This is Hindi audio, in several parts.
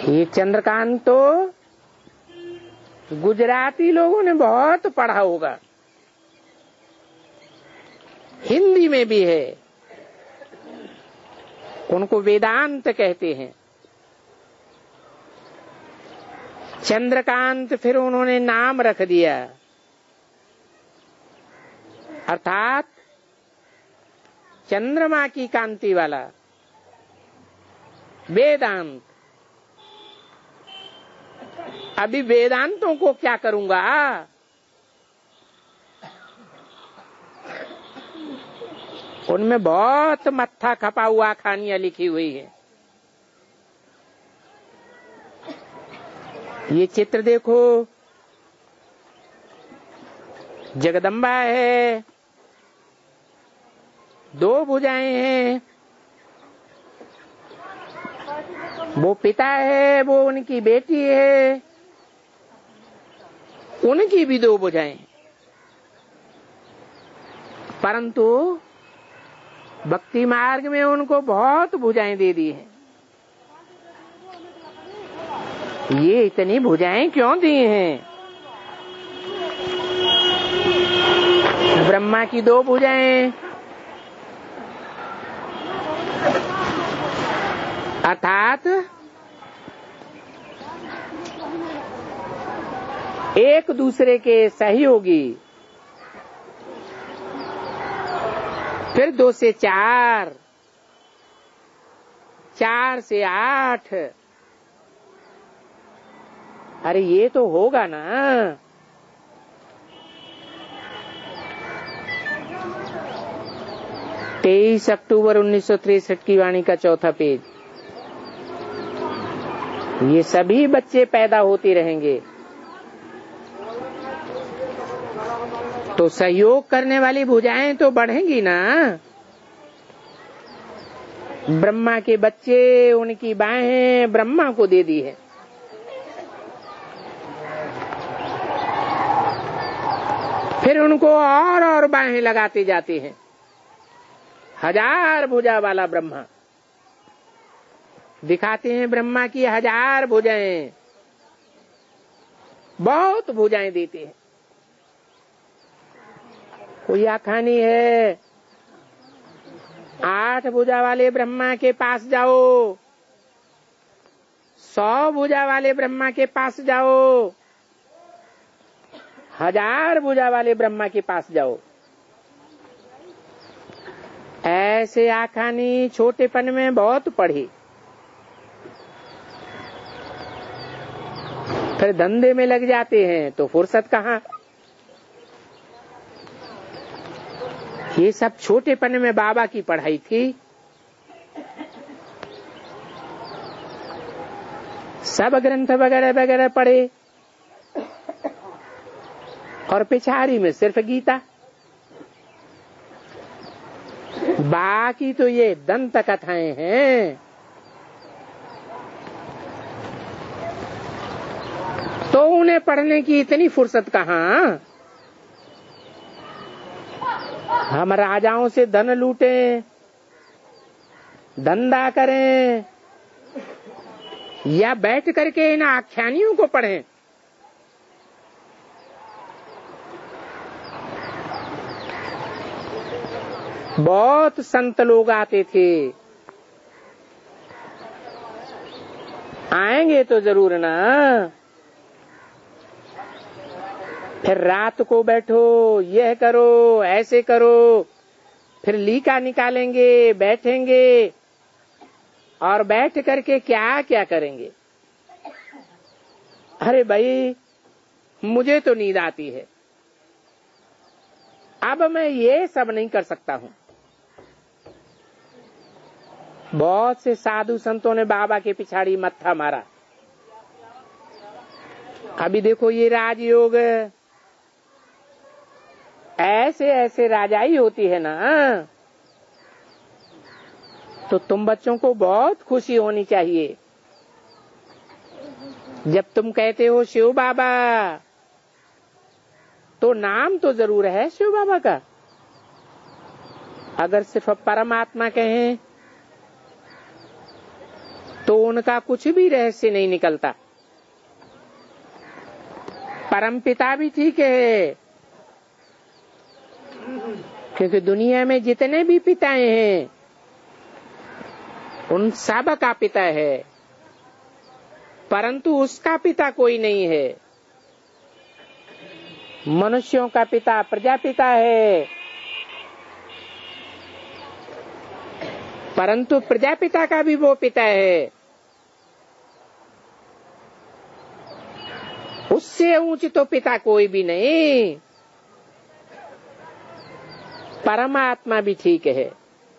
ये चंद्रकांत तो गुजराती लोगों ने बहुत पढ़ा होगा, हिंदी में भी है, उनको वेदांत कहते हैं। चंद्रकांत फिर उन्होंने नाम रख दिया, अर्थात चंद्रमा की कांति वाला वेदांत। अभी वेदांतों को क्या करूंगा, उनमें बहुत मत्था खपा हुआ कहानियां लिखी हुई है। ये चित्र देखो, जगदम्बा है, दो भुजाएं हैं, वो पिता है, वो उनकी बेटी है, उनकी भी दो भुजाएं, परंतु भक्ति मार्ग में उनको बहुत भुजाएं दे दी हैं। ये इतनी भुजाएं क्यों दी हैं? ब्रह्मा की दो भुजाएं, अर्थात एक दूसरे के सहयोगी। फिर 2 से 4, 4 से 8, अरे ये तो होगा ना। तेईस अक्टूबर 1963 की वाणी का 4था पेज। ये सभी बच्चे पैदा होते रहेंगे, तो सहयोग करने वाली भुजाएं तो बढ़ेंगी ना। ब्रह्मा के बच्चे, उनकी बाहें ब्रह्मा को दे दी है। फिर उनको और बाहें लगाते जाते हैं। 1000 भुजा वाला ब्रह्मा दिखाते हैं, ब्रह्मा की 1000 भुजाएं, बहुत भुजाएं देते हैं। कोई आखानी है, 8 भुजा वाले ब्रह्मा के पास जाओ, 100 भुजा वाले ब्रह्मा के पास जाओ, 1000 भुजा वाले ब्रह्मा के पास जाओ। ऐसे आखानी छोटेपन में बहुत पढ़ी, फिर धंधे में लग जाते हैं तो फुर्सत कहाँ। ये सब छोटेपन में बाबा की पढ़ाई थी। सब ग्रंथ वगैरह वगैरह पढ़े और पिछाड़ी में सिर्फ गीता। बाकी तो ये दंत कथाएं हैं, तो उन्हें पढ़ने की इतनी फुर्सत कहाँ। हम राजाओं से धन लूटें, धंधा करें, या बैठ करके इन आख्यानियों को पढ़ें। बहुत संत लोग आते थे, आएंगे तो जरूर ना। फिर रात को बैठो, यह करो, ऐसे करो, फिर लीका निकालेंगे, बैठेंगे और बैठ करके क्या क्या करेंगे। अरे भाई, मुझे तो नींद आती है, अब मैं ये सब नहीं कर सकता हूँ। बहुत से साधु संतों ने बाबा के पिछाड़ी मत्था मारा। अभी देखो ये राजयोग, ऐसे ऐसे राजाई होती है ना, तो तुम बच्चों को बहुत खुशी होनी चाहिए। जब तुम कहते हो शिव बाबा, तो नाम तो जरूर है शिव बाबा का। अगर सिर्फ परमात्मा कहें तो उनका कुछ भी रहस्य नहीं निकलता। परमपिता भी ठीक है, क्योंकि दुनिया में जितने भी पिताएं हैं उन सब का पिता है, परंतु उसका पिता कोई नहीं है। मनुष्यों का पिता प्रजापिता है, परंतु प्रजापिता का भी वो पिता है। उससे ऊंच तो पिता कोई भी नहीं। परमात्मा भी ठीक है।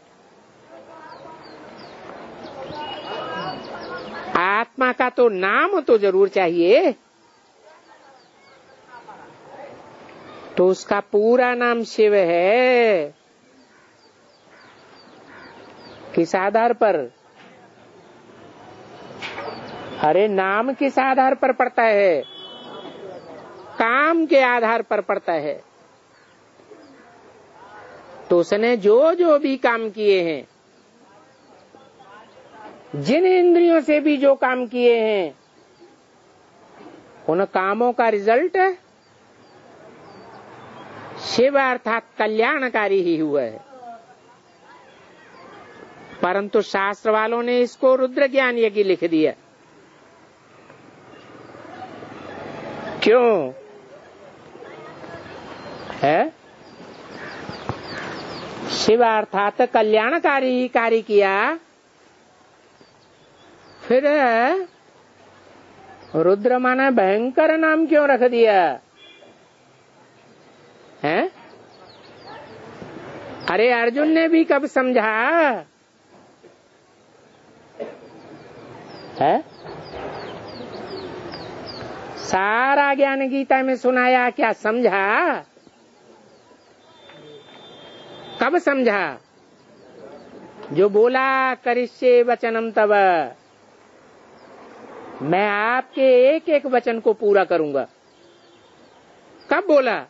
आत्मा का तो नाम तो जरूर चाहिए, तो उसका पूरा नाम शिव है। किस आधार पर? अरे नाम किस आधार पर पड़ता है? काम के आधार पर पड़ता है। तो उसने जो जो भी काम किए हैं, जिन इंद्रियों से भी जो काम किए हैं, उन कामों का रिजल्ट शिव अर्थात कल्याणकारी ही हुआ है। परंतु शास्त्र वालों ने इसको रुद्र ज्ञान यज्ञ लिख दिया। क्यों है? शिव अर्थात कल्याणकारी ही कार्य किया, फिर रुद्र माना भयंकर नाम क्यों रख दिया है? अरे अर्जुन ने भी कब समझा है? सारा ज्ञान गीता में सुनाया, क्या समझा? कब समझा? जो बोला करिष्ये वचनम तव, मैं आपके एक एक वचन को पूरा करूंगा। कब बोला?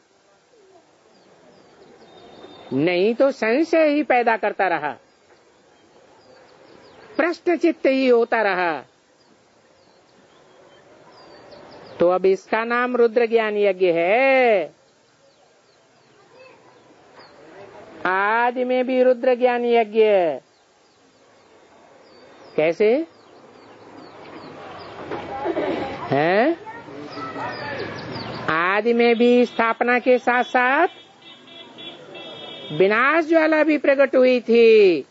नहीं तो संशय ही पैदा करता रहा, प्रश्न चित्त ही होता रहा। तो अब इसका नाम रुद्र ज्ञान यज्ञ है। आदि में भी रुद्र ज्ञान यज्ञ। कैसे है? आदि में भी स्थापना के साथ साथ विनाश ज्वाला भी प्रकट हुई थी।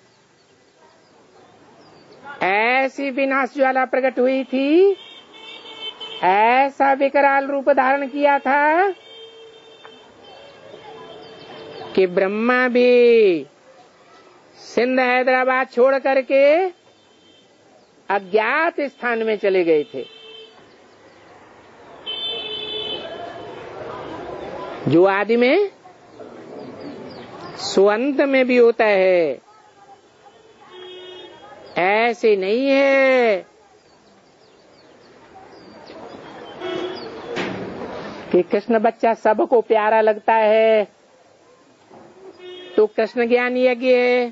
ऐसी विनाश ज्वाला प्रकट हुई थी, ऐसा विकराल रूप धारण किया था कि ब्रह्मा भी सिंध हैदराबाद छोड़ करके अज्ञात स्थान में चले गए थे। जो आदि में सुअंत में भी होता है, ऐसे नहीं है कि कृष्ण बच्चा सबको प्यारा लगता है तो कृष्ण ज्ञान यज्ञ है।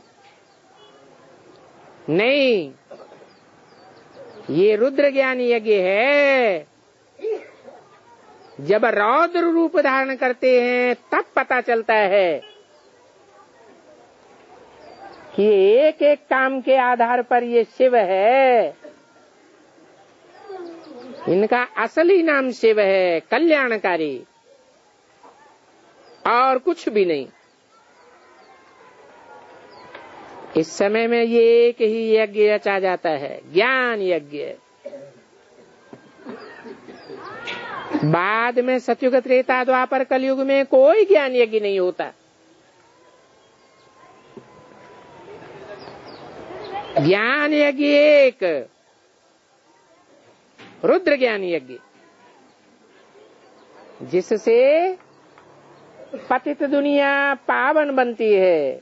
नहीं, ये रुद्र ज्ञान यज्ञ है। जब रौद्र रूप धारण करते हैं तब पता चलता है कि एक एक काम के आधार पर ये शिव है। इनका असली नाम शिव है, कल्याणकारी, और कुछ भी नहीं। इस समय में ये एक ही यज्ञ रचा जाता है, ज्ञान यज्ञ। बाद में सतयुग त्रेता द्वापर कलयुग में कोई ज्ञान यज्ञ नहीं होता। ज्ञान यज्ञ एक, रुद्र ज्ञान यज्ञ, जिससे पतित दुनिया पावन बनती है।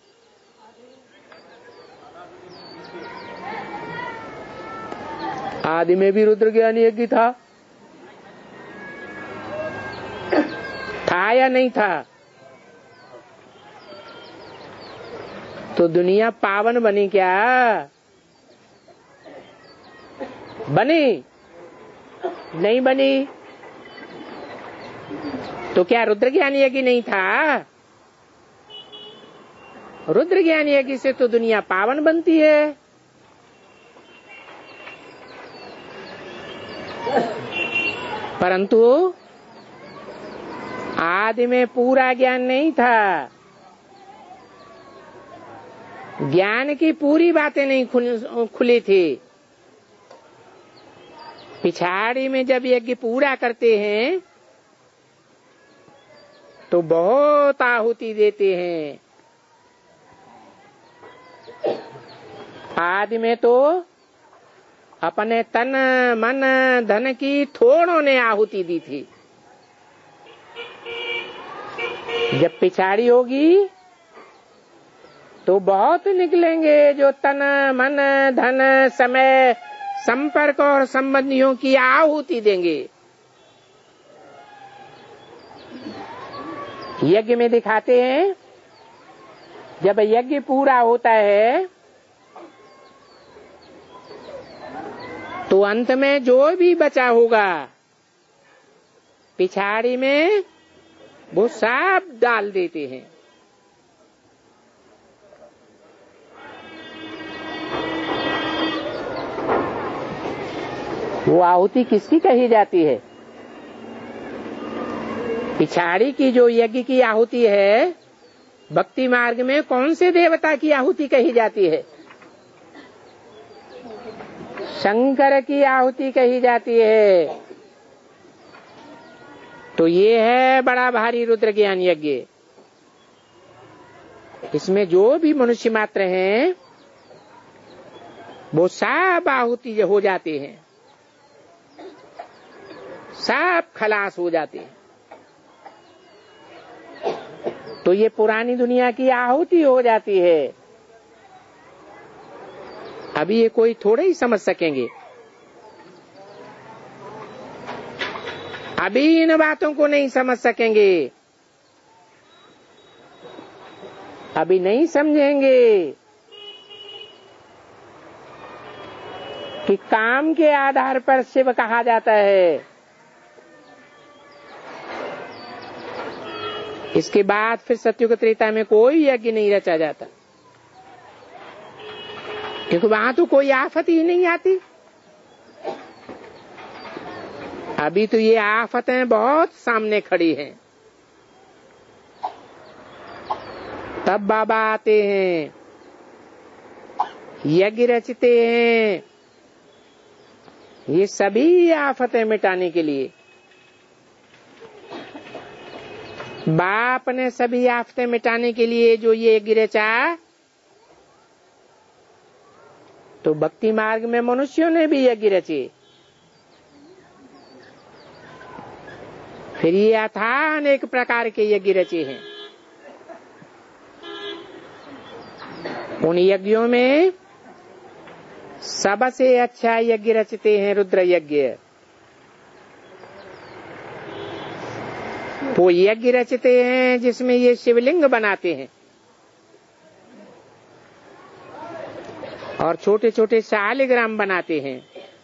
आदि में भी रुद्र ज्ञान यज्ञ था या नहीं था? तो दुनिया पावन बनी क्या? बनी नहीं बनी, तो क्या रुद्र ज्ञान यज्ञ नहीं था? रुद्र ज्ञान यज्ञ से तो दुनिया पावन बनती है। परंतु आदि में पूरा ज्ञान नहीं था, ज्ञान की पूरी बातें नहीं खुली थी। पिछाड़ी में जब यज्ञ पूरा करते हैं तो बहुत आहुति देते हैं। आदि में तो अपने तन मन धन की थोड़ों ने आहुति दी थी। जब पिछाड़ी होगी तो बहुत निकलेंगे जो तन मन धन समय संपर्क और संबंधियों की आहुति देंगे। यज्ञ में दिखाते हैं जब यज्ञ पूरा होता है तो अंत में जो भी बचा होगा पिछाड़ी में वो सब डाल देते हैं। वो आहुति किसकी कही जाती है? पिछाड़ी की जो यज्ञ की आहुति है, भक्ति मार्ग में कौन से देवता की आहुति कही जाती है? शंकर की आहुति कही जाती है। तो ये है बड़ा भारी रुद्र ज्ञान यज्ञ। इसमें जो भी मनुष्य मात्र हैं वो सब आहुति हो जाते हैं, सब खलास हो जाते हैं। तो ये पुरानी दुनिया की आहुति हो जाती है। अभी ये कोई थोड़े ही समझ सकेंगे। अभी इन बातों को नहीं समझ सकेंगे, अभी नहीं समझेंगे कि काम के आधार पर शिव कहा जाता है। इसके बाद फिर सतयुग त्रेता में कोई यज्ञ नहीं रचा जाता, क्योंकि वहां तो कोई आफत ही नहीं आती। अभी तो ये आफतें बहुत सामने खड़ी हैं। तब बाबा आते हैं, यज्ञ रचते हैं, ये सभी आफतें मिटाने के लिए। बाप ने सभी आफतें मिटाने के लिए जो ये यज्ञ रचा, तो भक्ति मार्ग में मनुष्यों ने भी यज्ञ रचे। फिर ये अथाह अनेक प्रकार के यज्ञ रचे हैं। उन यज्ञों में सबसे अच्छा यज्ञ रचते हैं रुद्र यज्ञ। वो यज्ञ रचते हैं जिसमें ये शिवलिंग बनाते हैं और छोटे छोटे शालिग्राम बनाते हैं।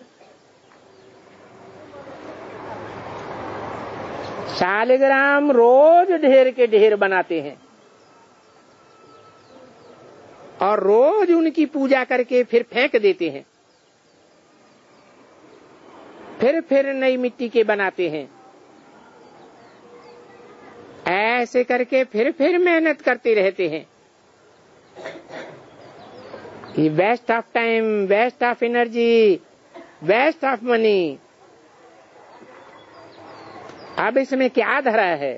शालिग्राम रोज ढेर के ढेर बनाते हैं और रोज उनकी पूजा करके फिर फेंक देते हैं। फिर नई मिट्टी के बनाते हैं। ऐसे करके फिर मेहनत करते रहते हैं। ये waste of time, waste of energy, waste of money. अब इसमें क्या धरा है?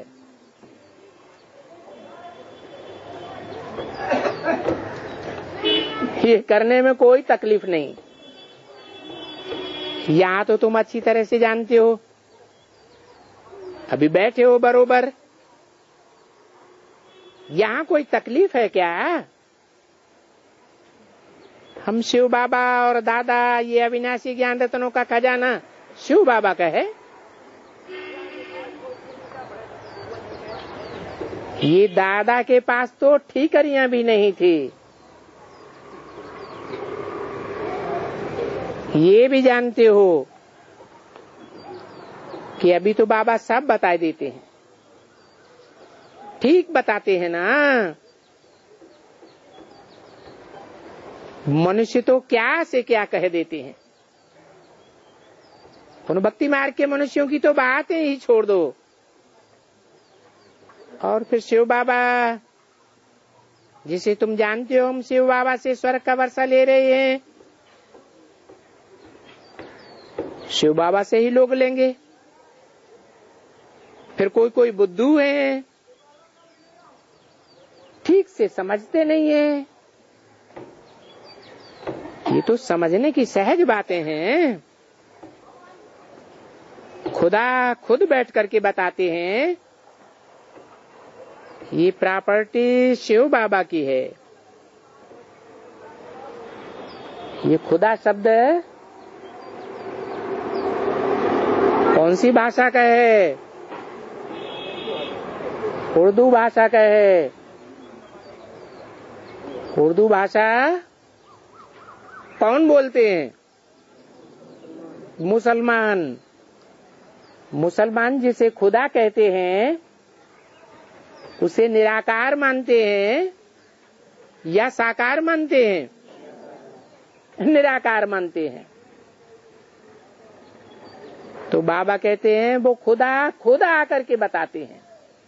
ये करने में कोई तकलीफ नहीं। यहाँ तो तुम अच्छी तरह से जानते हो, अभी बैठे हो बरोबर। यहाँ कोई तकलीफ है क्या? हम शिव बाबा और दादा, ये अविनाशी ज्ञान रत्नों का खजाना शिव बाबा का है। ये दादा के पास तो ठीकरियां भी नहीं थी। ये भी जानते हो कि अभी तो बाबा सब बता देते हैं, ठीक बताते हैं ना। मनुष्य तो क्या से क्या कह देते हैं। उन भक्ति मार्ग के मनुष्यों की तो बातें ही छोड़ दो। और फिर शिव बाबा, जिसे तुम जानते हो, हम शिव बाबा से स्वर्ग का वर्षा ले रहे हैं, शिव बाबा से ही लोग लेंगे। फिर कोई कोई बुद्धू है, ठीक से समझते नहीं है। ये तो समझने की सहज बातें हैं। खुदा खुद बैठ करके बताते हैं, ये प्रॉपर्टी शिव बाबा की है। ये खुदा शब्द कौन सी भाषा का है? उर्दू भाषा का है। उर्दू भाषा कौन बोलते हैं? मुसलमान। मुसलमान जिसे खुदा कहते हैं, उसे निराकार मानते हैं या साकार मानते हैं? निराकार मानते हैं। तो बाबा कहते हैं वो खुदा खुद आकर के बताते हैं।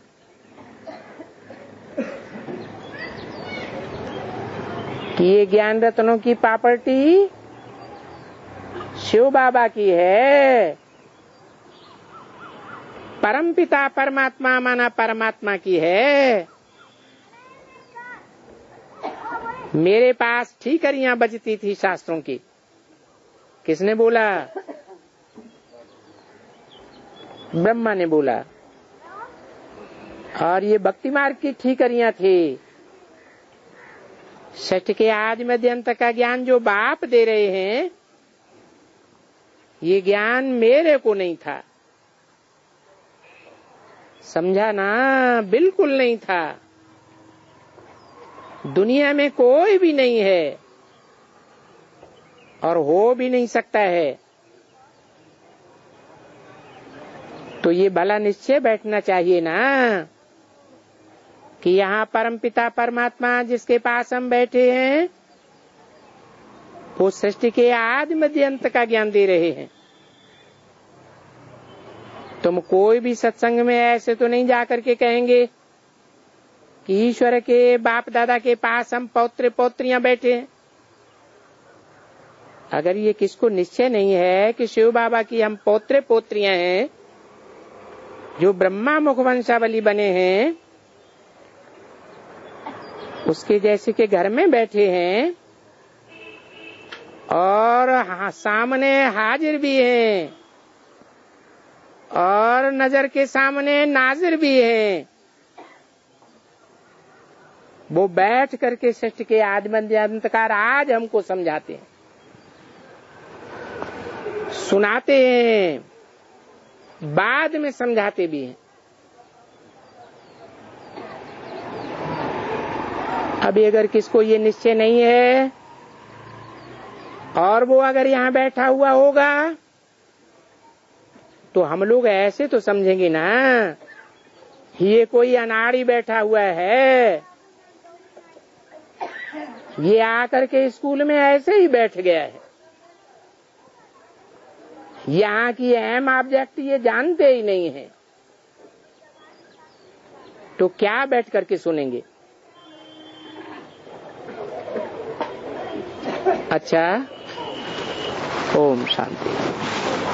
कि ये ज्ञान रत्नों की प्रॉपर्टी शिव बाबा की है। परमपिता परमात्मा माना परमात्मा की है। मेरे पास ठीकरियां बजती थी शास्त्रों की। किसने बोला? ब्रह्मा ने बोला। और ये भक्ति मार्ग की ठीकरियां थी। षष्ठ के आदि मध्य अंत का ज्ञान जो बाप दे रहे हैं, ये ज्ञान मेरे को नहीं था। समझा ना? बिल्कुल नहीं था। दुनिया में कोई भी नहीं है और हो भी नहीं सकता है। तो ये भला निश्चय बैठना चाहिए ना कि यहाँ परमपिता परमात्मा जिसके पास हम बैठे हैं, वो सृष्टि के आदि मध्य अंत का ज्ञान दे रहे हैं। तुम कोई भी सत्संग में ऐसे तो नहीं जाकर के कहेंगे कि ईश्वर के बाप दादा के पास हम पौत्र पौत्रियां बैठे हैं। अगर ये किसको निश्चय नहीं है कि शिव बाबा की हम पौत्र पोत्रियां हैं, जो ब्रह्मा मुखवंशावली बने हैं, उसके जैसे के घर में बैठे हैं और सामने हाजिर भी हैं और नजर के सामने नाजिर भी हैं, वो बैठ करके सृष्टि के आदि मध्य अंत का राज हमको समझाते हैं, सुनाते हैं, बाद में समझाते भी हैं। अभी अगर किसको ये निश्चय नहीं है और वो अगर यहाँ बैठा हुआ होगा, तो हम लोग ऐसे तो समझेंगे ना, ये कोई अनाड़ी बैठा हुआ है, ये आकर के स्कूल में ऐसे ही बैठ गया है, यहाँ की अहम ऑब्जेक्ट ये जानते ही नहीं है, तो क्या बैठ करके सुनेंगे? अच्छा, ओम शांति।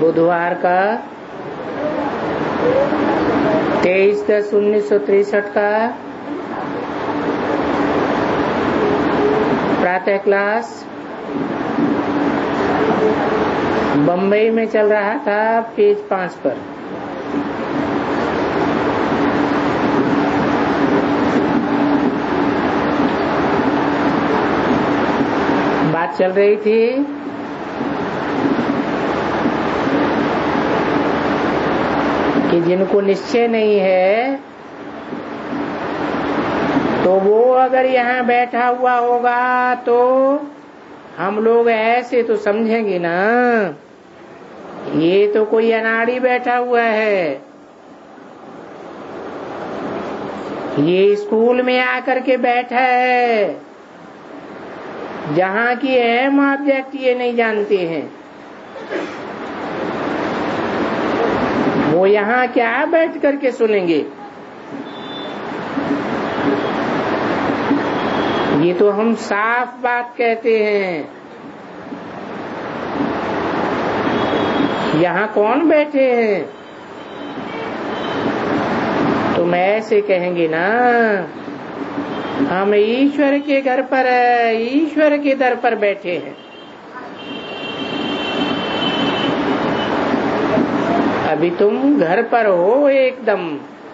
बुधवार का 23/10/1963 का प्रातः क्लास बंबई में चल रहा था, पेज 5 पर। बात चल रही थी कि जिनको निश्चय नहीं है तो वो अगर यहाँ बैठा हुआ होगा तो हम लोग ऐसे तो समझेंगे ना, ये तो कोई अनाड़ी बैठा हुआ है, ये स्कूल में आकर के बैठा है, जहाँ की अहम ऑब्जेक्ट ये नहीं जानते हैं। वो यहाँ क्या बैठ करके सुनेंगे? ये तो हम साफ बात कहते हैं। यहाँ कौन बैठे हैं? तुम ऐसे कहेंगे ना, हम ईश्वर के घर पर, ईश्वर के दर पर बैठे हैं। अभी तुम घर पर हो एकदम,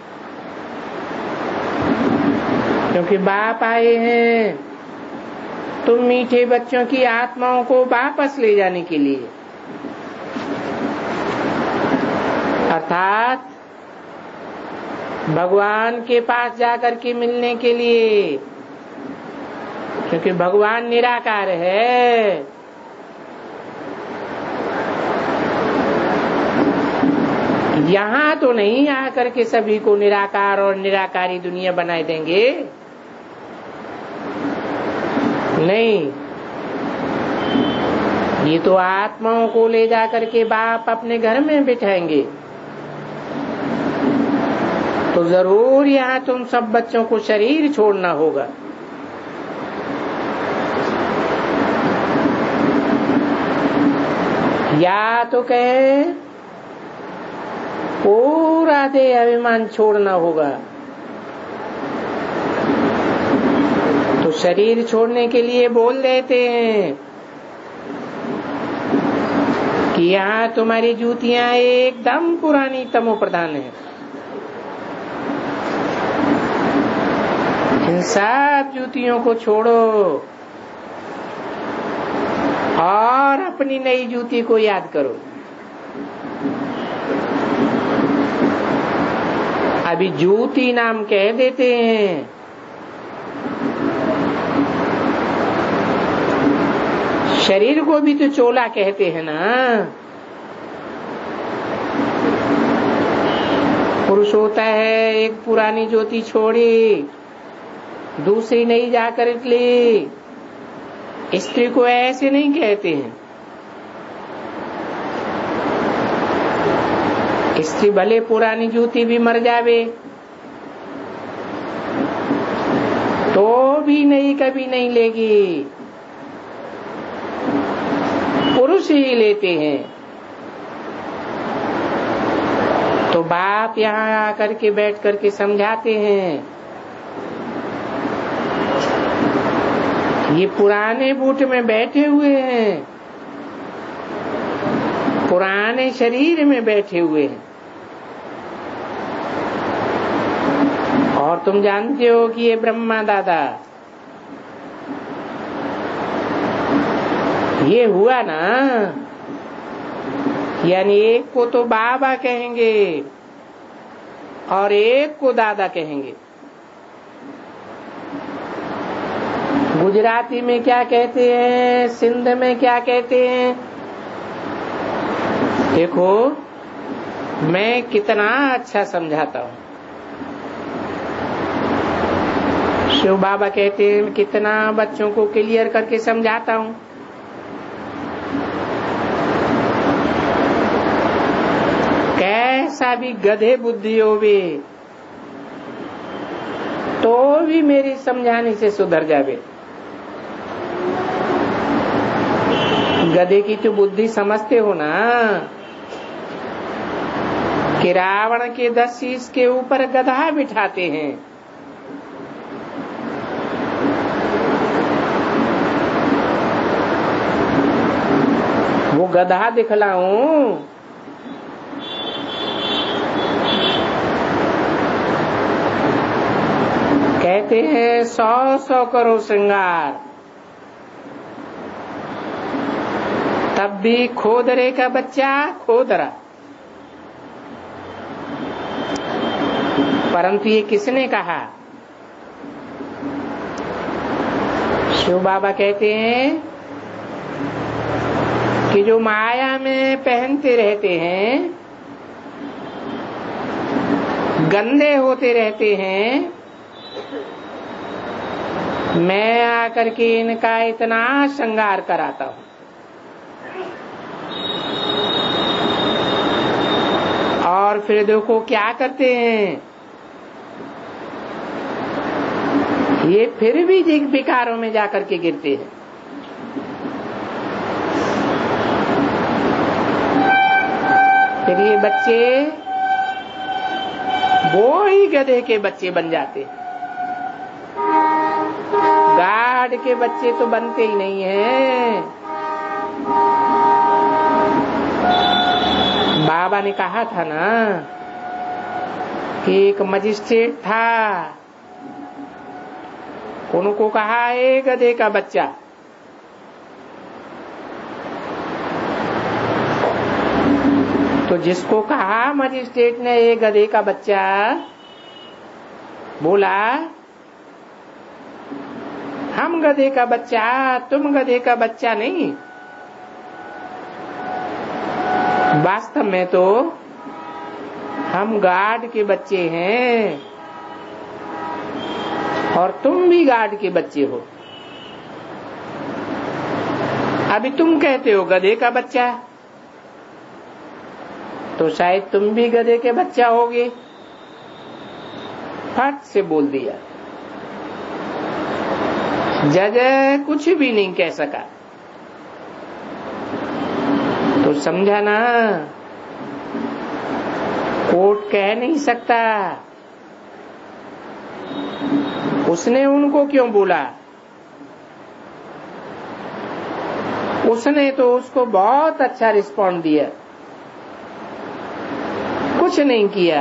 क्योंकि बाप आए हैं तुम मीठे बच्चों की आत्माओं को वापस ले जाने के लिए, अर्थात भगवान के पास जाकर के मिलने के लिए, क्योंकि भगवान निराकार है। यहाँ तो नहीं आकर के सभी को निराकार और निराकारी दुनिया बनाए देंगे, नहीं। ये तो आत्माओं को ले जाकर के बाप अपने घर में बिठाएंगे। तो जरूर यहाँ तुम सब बच्चों को शरीर छोड़ना होगा। या तो कहे पूरा देह अभिमान छोड़ना होगा। तो शरीर छोड़ने के लिए बोल देते हैं कि यहाँ तुम्हारी जूतियां एकदम पुरानी तमो प्रधान है, इन सब जूतियों को छोड़ो और अपनी नई जूती को याद करो। अभी जूती नाम कह देते हैं, शरीर को भी तो चोला कहते हैं ना। पुरुष होता है, एक पुरानी ज्योति छोड़ी दूसरी नहीं जाकर ली। स्त्री को ऐसे नहीं कहते हैं। स्त्री भले पुरानी जूती भी मर जावे तो भी नहीं, कभी नहीं लेगी, पुरुष ही लेते हैं। तो बाप यहाँ आकर के बैठ करके समझाते हैं, ये पुराने बूट में बैठे हुए हैं, पुराने शरीर में बैठे हुए हैं। और तुम जानते हो कि ये ब्रह्मा दादा, ये हुआ ना, यानी एक को तो बाबा कहेंगे और एक को दादा कहेंगे। गुजराती में क्या कहते हैं, सिंध में क्या कहते हैं, देखो मैं कितना अच्छा समझाता हूँ। शिव बाबा कहते हैं कितना बच्चों को क्लियर करके समझाता हूँ। कैसा भी गधे बुद्धि होवे तो भी मेरी समझाने से सुधर जावे। गधे की तो बुद्धि समझते हो ना, कि रावण के 10 शीश के ऊपर गधा बिठाते हैं। वो गधा दिखलाऊं? कहते हैं 100 करो श्रृंगार, तब भी खोदरे का बच्चा खोदरा। परंतु ये किसने कहा? शिव बाबा कहते हैं कि जो माया में पहनते रहते हैं, गंदे होते रहते हैं, मैं आकर के इनका इतना श्रृंगार कराता हूं। और फिर देखो क्या करते हैं, ये फिर भी विकारों में जाकर के गिरते हैं। फिर ये बच्चे वो ही गधे के बच्चे बन जाते हैं। गाढ़ के बच्चे तो बनते ही नहीं हैं। बाबा ने कहा था ना कि एक मजिस्ट्रेट था, उनको कहा ए गधे का बच्चा। तो जिसको कहा मजिस्ट्रेट ने ए गधे का बच्चा, बोला हम गधे का बच्चा, तुम गधे का बच्चा नहीं। वास्तव में तो हम गार्ड के बच्चे हैं और तुम भी गार्ड के बच्चे हो। अभी तुम कहते हो गधे का बच्चा, तो शायद तुम भी गधे के बच्चा होगे। फट से बोल दिया। जज कुछ भी नहीं कह सका। तो समझा ना, कोर्ट कह नहीं सकता। उसने उनको क्यों बोला? उसने तो उसको बहुत अच्छा रिस्पॉन्ड दिया, कुछ नहीं किया।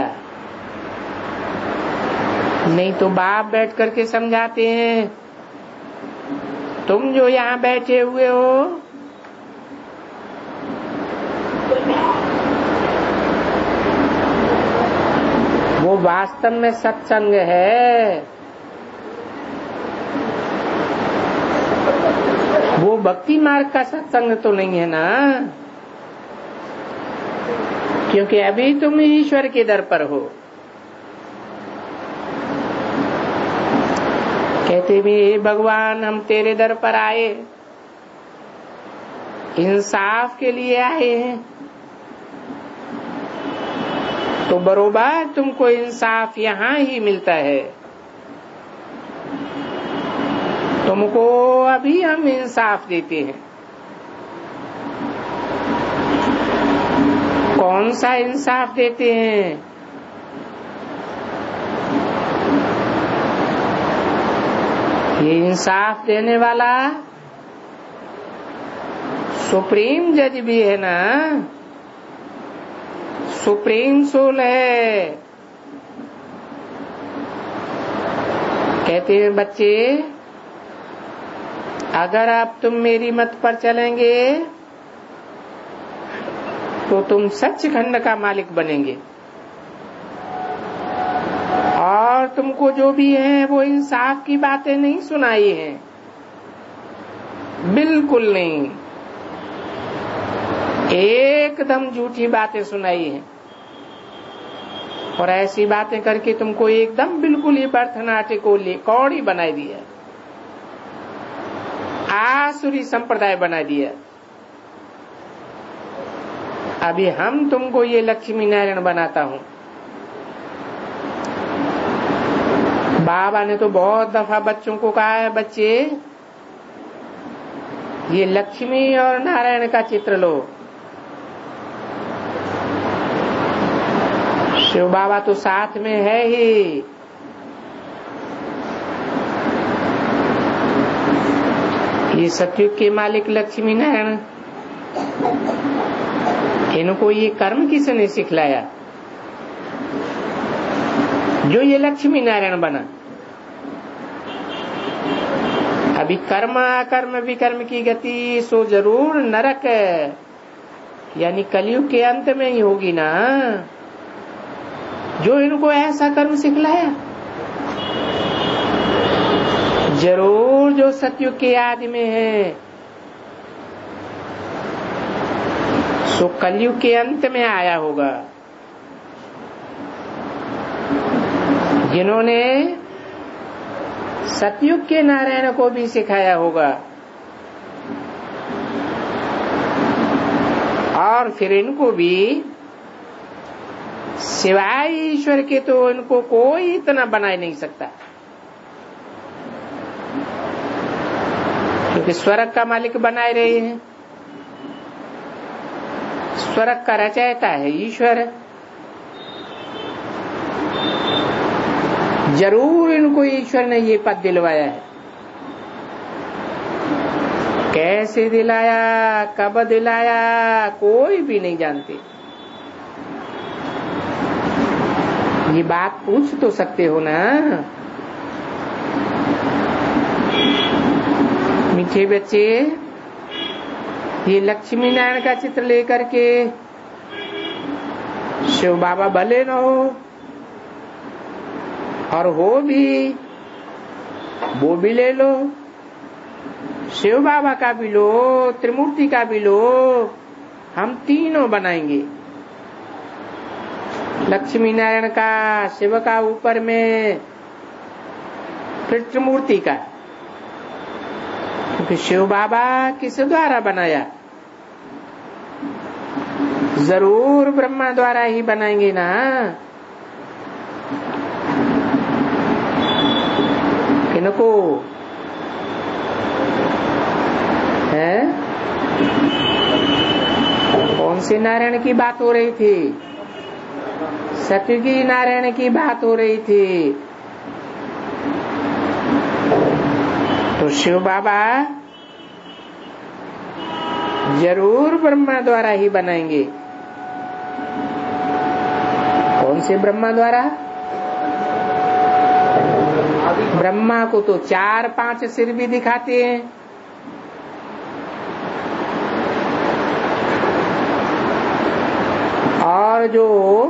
नहीं तो बाप बैठ करके समझाते हैं, तुम जो यहाँ बैठे हुए हो, वो वास्तव में सत्संग है, वो भक्ति मार्ग का सत्संग तो नहीं है ना। क्योंकि अभी तुम ईश्वर के दर पर हो। कहते भी भगवान हम तेरे दर पर आए, इंसाफ के लिए आए हैं, तो बरोबर तुमको इंसाफ यहाँ ही मिलता है। तुमको अभी हम इंसाफ देते हैं। कौन सा इंसाफ देते हैं? ये इंसाफ देने वाला सुप्रीम जज भी है ना, सुप्रीम सोल है। कहते हैं बच्चे, अगर आप तुम मेरी मत पर चलेंगे तो तुम सचखंड का मालिक बनेंगे, और तुमको जो भी है वो इंसाफ की बातें नहीं सुनाई हैं, बिल्कुल नहीं, एकदम झूठी बातें सुनाई हैं। और ऐसी बातें करके तुमको एकदम बिल्कुल ही भरतनाट्य को कौड़ी बना दिया, आसुरी संप्रदाय बना दिया। अभी हम तुमको ये लक्ष्मी नारायण बनाता हूँ। बाबा ने तो बहुत दफा बच्चों को कहा है, बच्चे ये लक्ष्मी और नारायण का चित्र लो, शिव बाबा तो साथ में है ही। ये सतयुग के मालिक लक्ष्मी नारायण, इनको ये कर्म किसने सिखलाया जो ये लक्ष्मी नारायण बना? अभी कर्म अकर्म विकर्म की गति सो जरूर नरक यानी कलयुग के अंत में ही होगी ना, जो इनको ऐसा कर्म सिखलाया। जरूर जो सतयुग के आदि में है सो कलयुग के अंत में आया होगा। जिन्होंने सतयुग के नारायण को भी सिखाया होगा और फिर इनको भी सिवाय ईश्वर के तो इनको कोई इतना बना ही नहीं सकता, क्योंकि स्वर्ग का मालिक बनाए रहे हैं। स्वर्ग का रचयिता है ईश्वर। जरूर इनको ईश्वर ने ये पद दिलवाया है। कैसे दिलाया, कब दिलाया, कोई भी नहीं जानते। ये बात पूछ तो सकते हो ना मीठे बच्चे। ये लक्ष्मी नारायण का चित्र लेकर के शिव बाबा भले न हो और हो भी, वो भी ले लो, शिव बाबा का भी लो, त्रिमूर्ति का भी लो, हम तीनों बनाएंगे। लक्ष्मी नारायण का, शिव का ऊपर में, फिर त्रिमूर्ति का, क्योंकि शिव बाबा किस द्वारा बनाया? जरूर ब्रह्मा द्वारा ही बनाएंगे ना। किनको है? कौन से नारायण की बात हो रही थी? सतयुगी नारायण की बात हो रही थी। तो शिव बाबा जरूर ब्रह्मा द्वारा ही बनाएंगे। कौन से ब्रह्मा द्वारा? ब्रह्मा को तो 4-5 सिर भी दिखाते हैं। और जो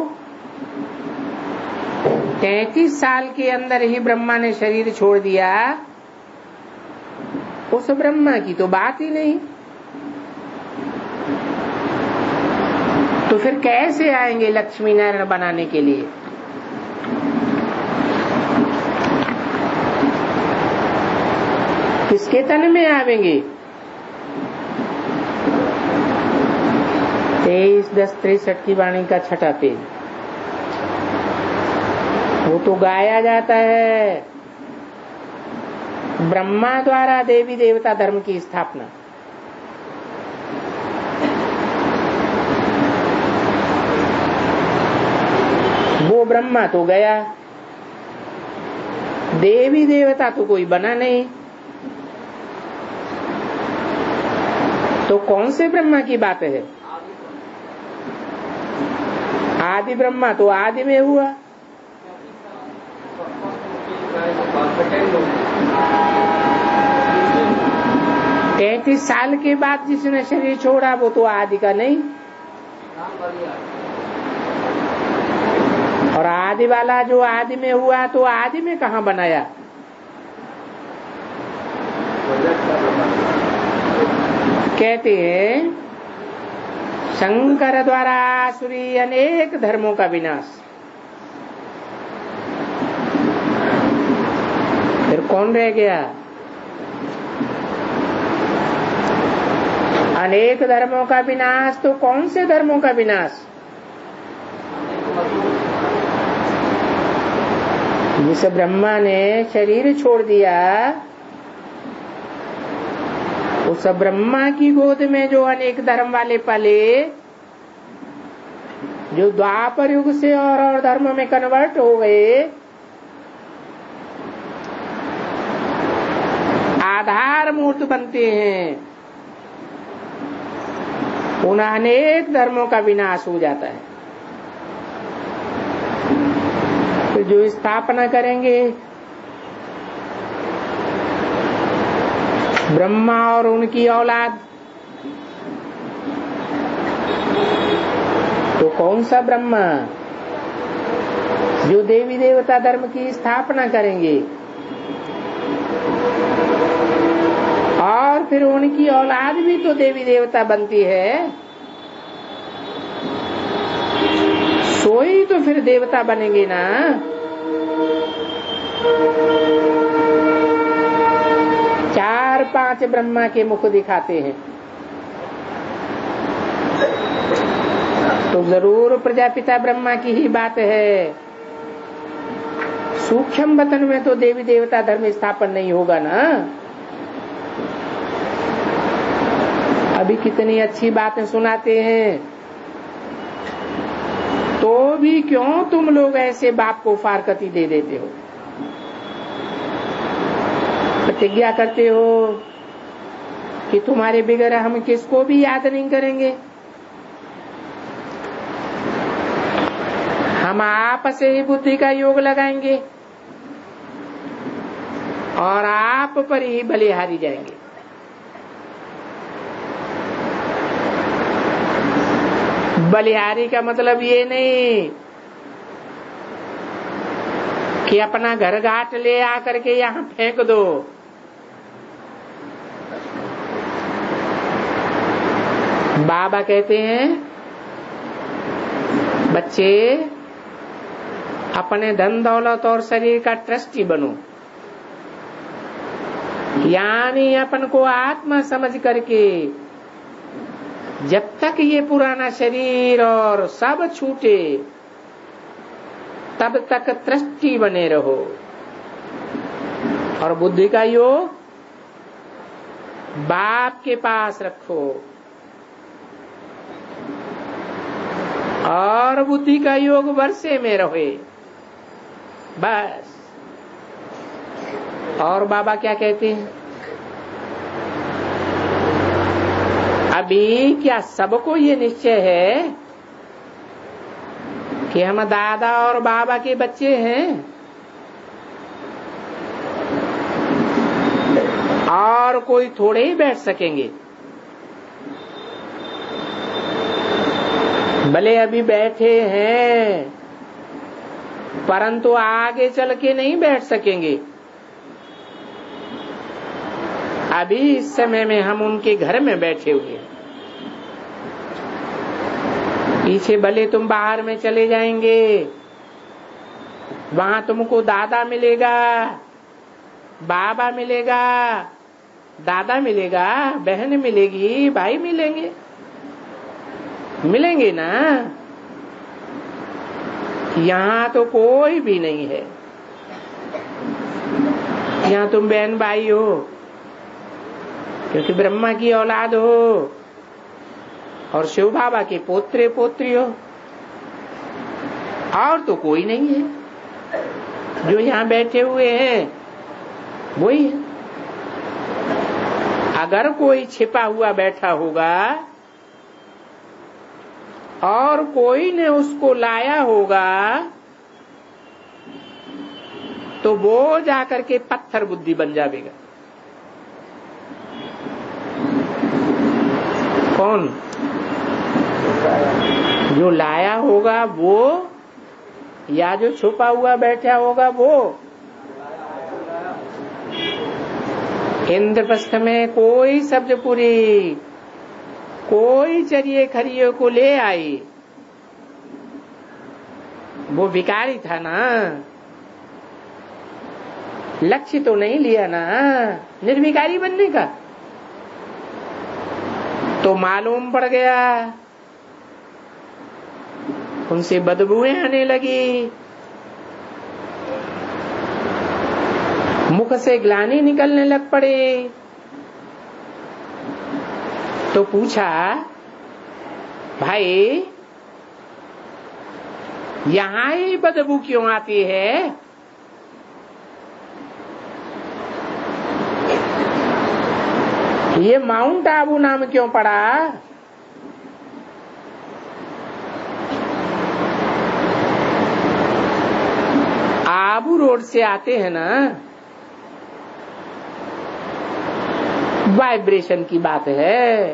33 साल के अंदर ही ब्रह्मा ने शरीर छोड़ दिया, उस ब्रह्मा की तो बात ही नहीं। तो फिर कैसे आएंगे लक्ष्मी नारायण बनाने के लिए? किसके तन में आवेंगे? 23-10-63 की वाणी का छठा पेज, वो तो गाया जाता है। ब्रह्मा द्वारा देवी देवता धर्म की स्थापना। वो ब्रह्मा तो गया, देवी देवता तो कोई बना नहीं। तो कौन से ब्रह्मा की बात है? आदि ब्रह्मा तो आदि में हुआ। तैतीस साल के बाद जिसने शरीर छोड़ा वो तो आदि का नहीं। और आदि वाला जो आदि में हुआ तो आदि में कहाँ बनाया? कहते हैं शंकर द्वारा आसुरी अनेक धर्मों का विनाश। फिर कौन रह गया? अनेक धर्मों का विनाश। तो कौन से धर्मों का विनाश? जिस ब्रह्मा ने शरीर छोड़ दिया, उस ब्रह्मा की गोद में जो अनेक धर्म वाले पले, जो द्वापर युग से और धर्म में कन्वर्ट हो गए, आधार मूर्त बनते हैं, उन्हें अनेक धर्मों का विनाश हो जाता है। तो जो स्थापना करेंगे ब्रह्मा और उनकी औलाद, तो कौन सा ब्रह्मा? जो देवी देवता धर्म की स्थापना करेंगे और फिर उनकी औलाद भी तो देवी देवता बनती है, सोई तो फिर देवता बनेंगे ना। चार पांच ब्रह्मा के मुख दिखाते हैं तो जरूर प्रजापिता ब्रह्मा की ही बात है। सूक्ष्म वतन में तो देवी देवता धर्म स्थापन नहीं होगा ना। अभी कितनी अच्छी बातें सुनाते हैं, तो भी क्यों तुम लोग ऐसे बाप को फारकती दे देते हो? प्रतिज्ञा करते हो कि तुम्हारे बगैर हम किसको भी याद नहीं करेंगे, हम आप से ही बुद्धि का योग लगाएंगे और आप पर ही बलिहारी जाएंगे। बलिहारी का मतलब ये नहीं कि अपना घर घाट ले आकर के यहाँ फेंक दो। बाबा कहते हैं बच्चे अपने धन दौलत और शरीर का ट्रस्टी बनो, यानी अपन को आत्मा समझ करके जब तक ये पुराना शरीर और सब छूटे तब तक ट्रस्टी बने रहो और बुद्धि का योग बाप के पास रखो और बुद्धि का योग वर्षे में रहे बस। और बाबा क्या कहते हैं? अभी क्या सबको ये निश्चय है कि हम दादा और बाबा के बच्चे हैं और कोई थोड़े ही बैठ सकेंगे? भले अभी बैठे हैं परंतु आगे चल के नहीं बैठ सकेंगे। अभी इस समय में हम उनके घर में बैठे हुए हैं, पीछे भले तुम बाहर में चले जाएंगे, वहां तुमको दादा मिलेगा, बाबा मिलेगा, दादा मिलेगा, बहन मिलेगी, भाई मिलेंगे, मिलेंगे ना। यहाँ तो कोई भी नहीं है। यहाँ तुम बहन भाई हो क्योंकि ब्रह्मा की औलाद हो और शिव बाबा के पोत्रे पोत्री हो, और तो कोई नहीं है। जो यहाँ बैठे हुए हैं वही है। अगर कोई छिपा हुआ बैठा होगा और कोई ने उसको लाया होगा तो वो जाकर के पत्थर बुद्धि बन जाएगा। कौन? जो लाया होगा वो, या जो छुपा हुआ बैठा होगा वो? इंद्रप्रस्थ में कोई सब्जपुरी, कोई चरिए खरिये को ले आई, वो भिखारी था ना, लक्ष्य तो नहीं लिया ना निर्भिकारी बनने का, तो मालूम पड़ गया, उनसे बदबूएं आने लगी, मुख से ग्लानि निकलने लग पड़े। तो पूछा, भाई यहां ही बदबू क्यों आती है? ये माउंट आबू नाम क्यों पड़ा? आबू रोड से आते हैं ना, वाइब्रेशन की बात है।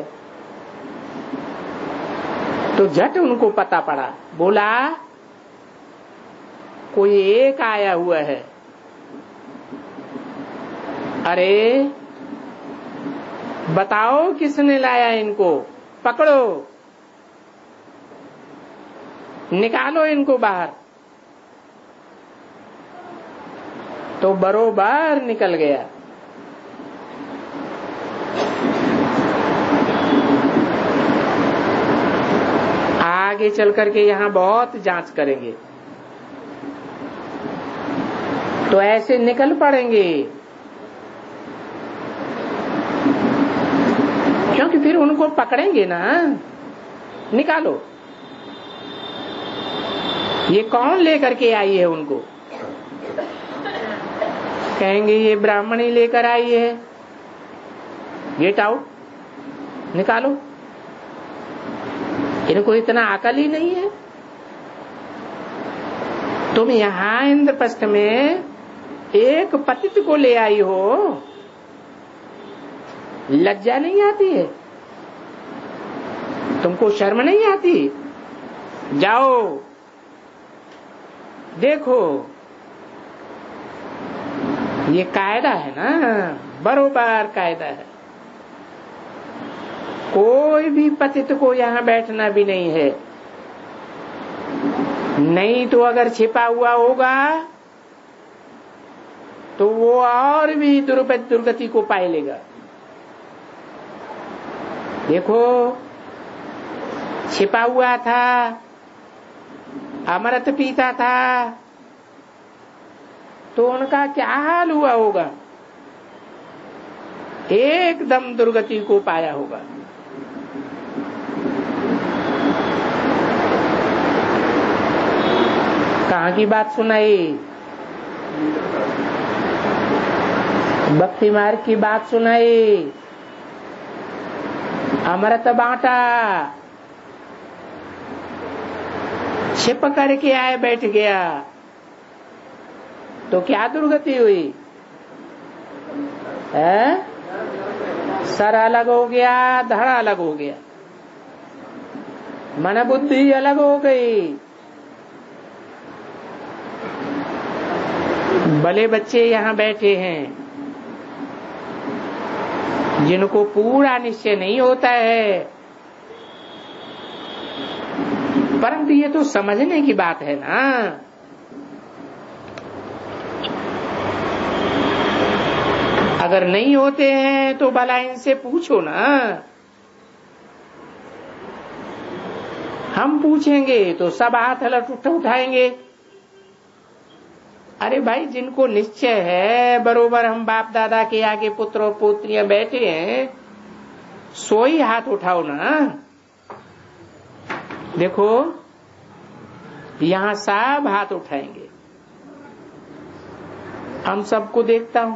तो झट उनको पता पड़ा, बोला कोई एक आया हुआ है। अरे बताओ किसने लाया इनको, पकड़ो, निकालो इनको बाहर। तो बरोबर निकल गया। आगे चल करके यहां बहुत जांच करेंगे तो ऐसे निकल पड़ेंगे, क्योंकि फिर उनको पकड़ेंगे ना। निकालो, ये कौन लेकर के आई है उनको? कहेंगे ये ब्राह्मणी लेकर आई है। गेट आउट, निकालो। इनको इतना अकल ही नहीं है। तुम यहां इंद्रप्रस्थ में एक पतित को ले आई हो, लज्जा नहीं आती है? तुमको शर्म नहीं आती? जाओ देखो, ये कायदा है ना, बरोबर कायदा है। कोई भी पतित को यहाँ बैठना भी नहीं है। नहीं तो अगर छिपा हुआ होगा तो वो और भी दुर्गति को पाए लेगा। देखो, छिपा हुआ था, अमृत पीता था, तो उनका क्या हाल हुआ होगा? एकदम दुर्गति को पाया होगा। कहाँ की बात सुनाई? भक्ति मार्ग की बात सुनाई। अमृत बांटा, छिप करके आए, बैठ गया, तो क्या दुर्गति हुई है? सर अलग हो गया, धड़ अलग हो गया, मन बुद्धि अलग हो गई। भले बच्चे यहाँ बैठे हैं जिनको पूरा निश्चय नहीं होता है, परंतु ये तो समझने की बात है ना। अगर नहीं होते हैं तो भला इनसे पूछो ना। हम पूछेंगे तो सब हाथ हलट उठाएंगे। अरे भाई, जिनको निश्चय है, बरोबर हम बाप दादा के आगे पुत्र और पुत्रियां बैठे हैं, सोई हाथ उठाओ ना। देखो, यहां सब हाथ उठाएंगे। हम सबको देखता हूं।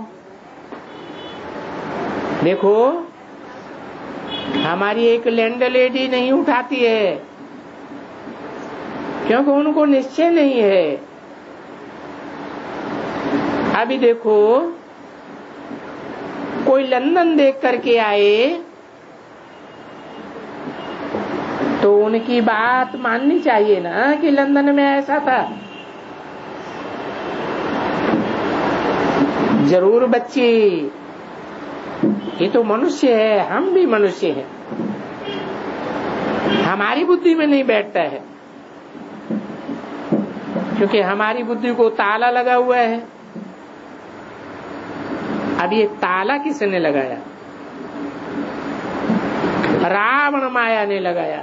देखो, हमारी एक लैंड लेडी नहीं उठाती है, क्योंकि उनको निश्चय नहीं है। अभी देखो, कोई लंदन देख करके आए तो उनकी बात माननी चाहिए ना कि लंदन में ऐसा था। जरूर बच्ची, ये तो मनुष्य है, हम भी मनुष्य हैं, हमारी बुद्धि में नहीं बैठता है, क्योंकि हमारी बुद्धि को ताला लगा हुआ है। अब ये ताला किसने लगाया? रावण माया ने लगाया,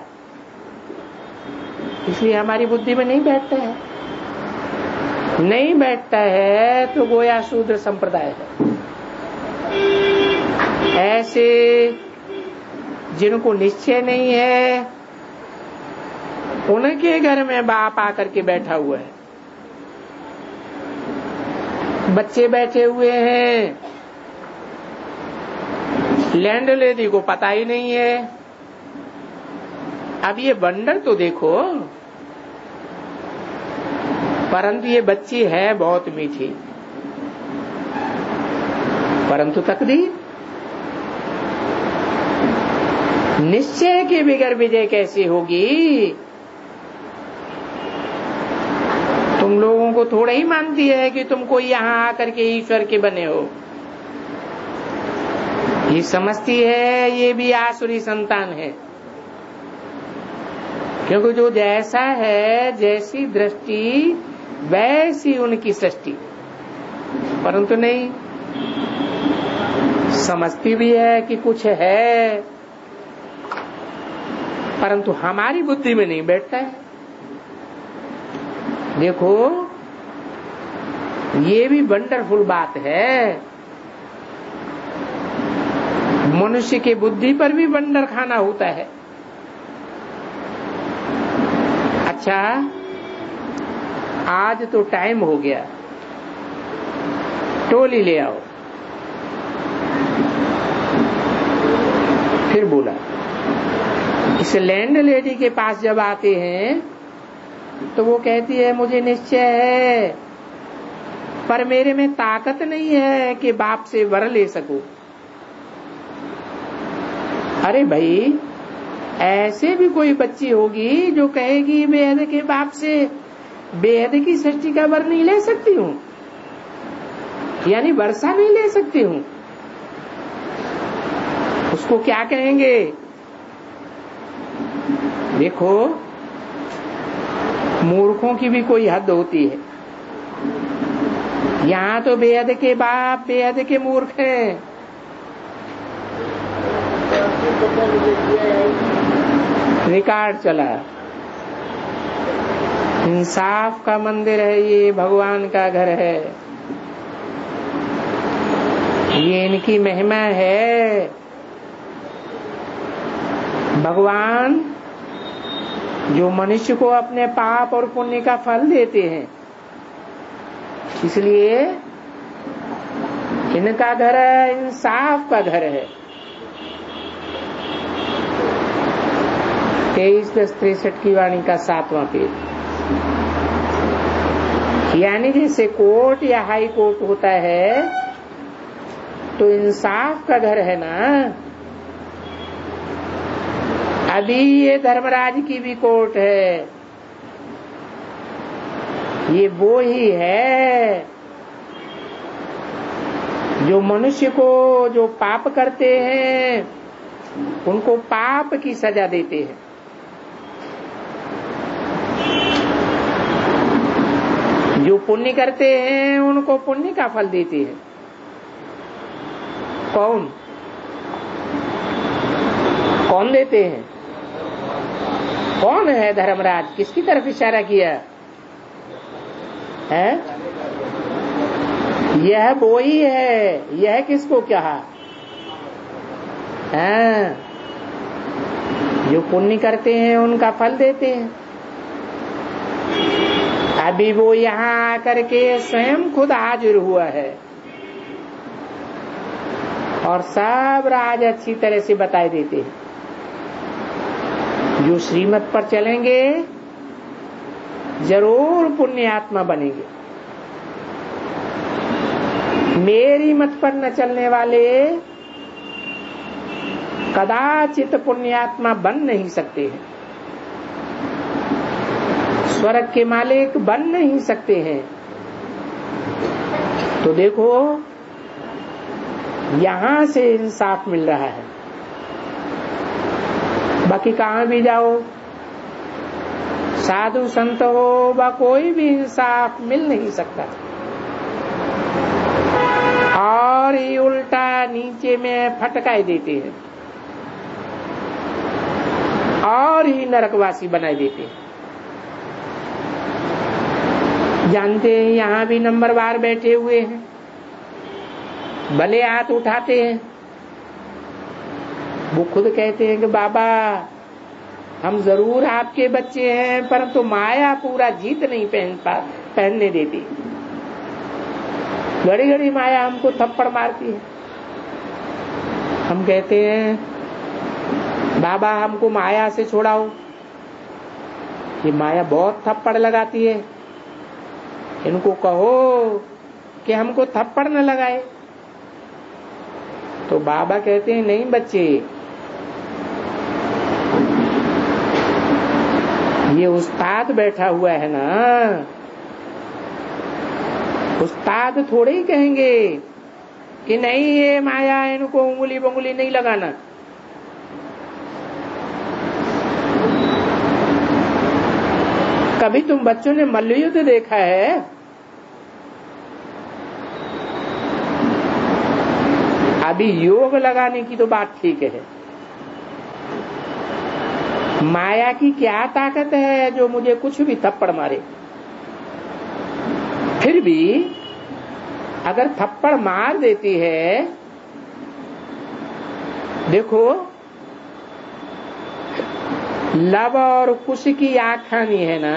इसलिए हमारी बुद्धि में नहीं बैठता है। नहीं बैठता है तो गोया शूद्र संप्रदाय है। ऐसे जिनको निश्चय नहीं है उनके घर में बाप आकर के बैठा हुआ है, बच्चे बैठे हुए हैं, लैंड लेडी को पता ही नहीं है। अब ये बंडर तो देखो, परंतु ये बच्ची है बहुत मीठी, परंतु तकदीर निश्चय के बिगर विजय कैसे होगी? तुम लोगों को थोड़ा ही मानती है कि तुम कोई यहाँ आकर के ईश्वर के बने हो। ये समझती है ये भी आसुरी संतान है, क्योंकि जो जैसा है, जैसी दृष्टि वैसी उनकी सृष्टि। परंतु नहीं, समझती भी है कि कुछ है, परंतु हमारी बुद्धि में नहीं बैठता है। देखो, ये भी वंडरफुल बात है। मनुष्य की बुद्धि पर भी वंडर खाना होता है। अच्छा, आज तो टाइम हो गया, टोली ले आओ। फिर बोला, इस लैंड लेडी के पास जब आते हैं तो वो कहती है मुझे निश्चय है, पर मेरे में ताकत नहीं है कि बाप से वर ले सकूं। अरे भाई, ऐसे भी कोई बच्ची होगी जो कहेगी बेहद के बाप से बेहद की सृष्टि का वर नहीं ले सकती हूँ, यानी वर्षा नहीं ले सकती हूँ। उसको क्या कहेंगे? देखो, मूर्खों की भी कोई हद होती है। यहाँ तो बेहद के बाप बेहद के मूर्ख हैं। रिकॉर्ड चला, इंसाफ का मंदिर है ये, भगवान का घर है, ये इनकी महिमा है। भगवान जो मनुष्य को अपने पाप और पुण्य का फल देते हैं, इसलिए इनका घर है, इंसाफ का घर है। 23/10/63 की वाणी का 7वां पेज। यानी जैसे कोर्ट या हाई कोर्ट होता है, तो इंसाफ का घर है ना। अभी ये धर्मराज की भी कोर्ट है, ये वो ही है जो मनुष्य को जो पाप करते हैं उनको पाप की सजा देते हैं, जो पुण्य करते हैं उनको पुण्य का फल देते हैं। कौन कौन देते हैं? कौन है धर्मराज? किसकी तरफ इशारा किया है? यह वो ही है। यह किसको कहा? जो पुण्य करते हैं उनका फल देते हैं। अभी वो यहाँ आकर के स्वयं खुद हाजिर हुआ है और सब राज अच्छी तरह से बताए देते हैं। जो श्रीमत पर चलेंगे जरूर पुण्य आत्मा बनेंगे। मेरी मत पर न चलने वाले कदाचित पुण्यात्मा बन नहीं सकते हैं, स्वर्ग के मालिक बन नहीं सकते हैं। तो देखो, यहां से इंसाफ मिल रहा है। बाकी कहां भी जाओ, साधु संत हो व कोई भी इंसाफ मिल नहीं सकता। और ये उल्टा नीचे में फटकाए देते हैं और ही नरकवासी बनाए देते हैं। जानते हैं यहाँ भी नंबरवार बैठे हुए हैं, भले हाथ उठाते हैं। वो खुद कहते हैं कि बाबा हम जरूर आपके बच्चे हैं, परंतु माया पूरा जीत नहीं पहनने देती। घड़ी घड़ी माया हमको थप्पड़ मारती है। हम कहते हैं बाबा हमको माया से छुड़ाओ। ये माया बहुत थप्पड़ लगाती है, इनको कहो कि हमको थप्पड़ न लगाए। तो बाबा कहते हैं नहीं बच्चे, ये उस्ताद बैठा हुआ है ना, उस्ताद थोड़े ही कहेंगे कि नहीं ये माया, इनको उंगली बंगुली नहीं लगाना। कभी तुम बच्चों ने मल्लयुद्ध देखा है? अभी योग लगाने की तो बात ठीक है, माया की क्या ताकत है जो मुझे कुछ भी थप्पड़ मारे। फिर भी अगर थप्पड़ मार देती है, देखो लव और कुश की आंख खानी है ना,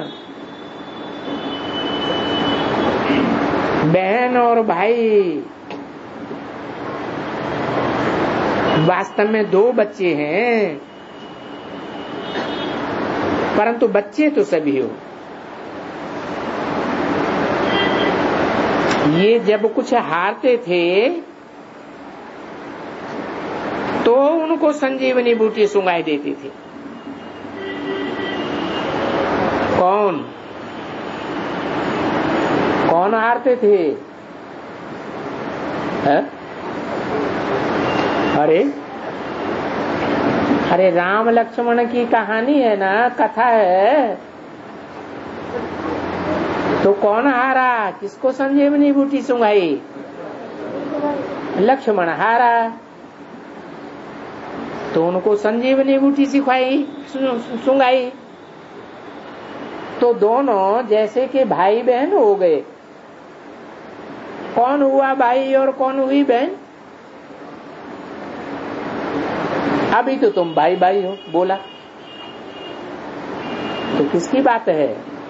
बहन और भाई वास्तव में दो बच्चे हैं, परंतु बच्चे तो सभी हो। ये जब कुछ हारते थे तो उनको संजीवनी बूटी सुंगाई देती थी। कौन कौन हारते थे? है? अरे राम लक्ष्मण की कहानी है ना, कथा है। तो कौन हारा? किसको संजीवनी बूटी सुंगाई? लक्ष्मण हारा, तो उनको संजीवनी बूटी सिखाई, सुंगाई। तो दोनों जैसे कि भाई बहन हो गए। कौन हुआ भाई और कौन हुई बहन? अभी तो तुम भाई भाई हो बोला, तो किसकी बात है?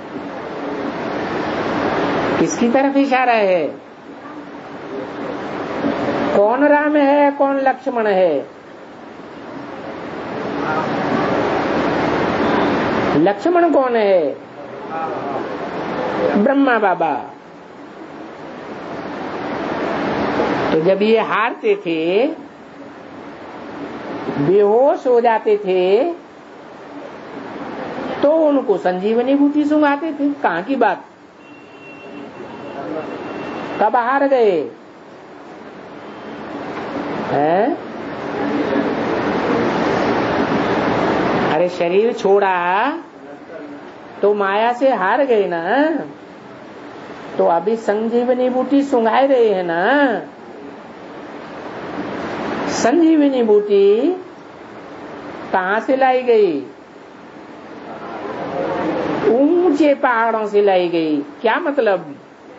किसकी तरफ इशारा है? कौन राम है, कौन लक्ष्मण है? लक्ष्मण कौन है? ब्रह्मा बाबा। तो जब ये हारते थे, बेहोश हो जाते थे, तो उनको संजीवनी बूटी सुंघाते थे। कहाँ की बात? कब हार गए हैं? अरे शरीर छोड़ा तो माया से हार गए ना, तो अभी संजीवनी बूटी सुंघाए रहे हैं ना। संजीवनी बूटी कहाँ से लाई गई? ऊंचे पहाड़ों से लाई गई। क्या मतलब?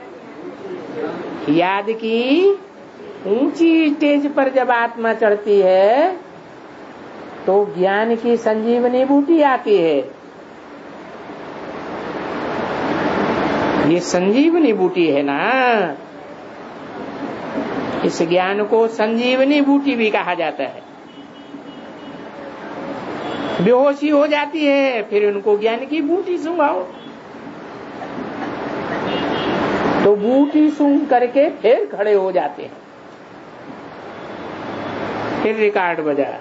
याद की ऊंची स्टेज पर जब आत्मा चढ़ती है तो ज्ञान की संजीवनी बूटी आती है। ये संजीवनी बूटी है ना, इस ज्ञान को संजीवनी बूटी भी कहा जाता है। बेहोशी हो जाती है, फिर उनको ज्ञान की बूटी सुंघाओ, तो बूटी सूंघ करके फिर खड़े हो जाते हैं। फिर रिकॉर्ड बजा।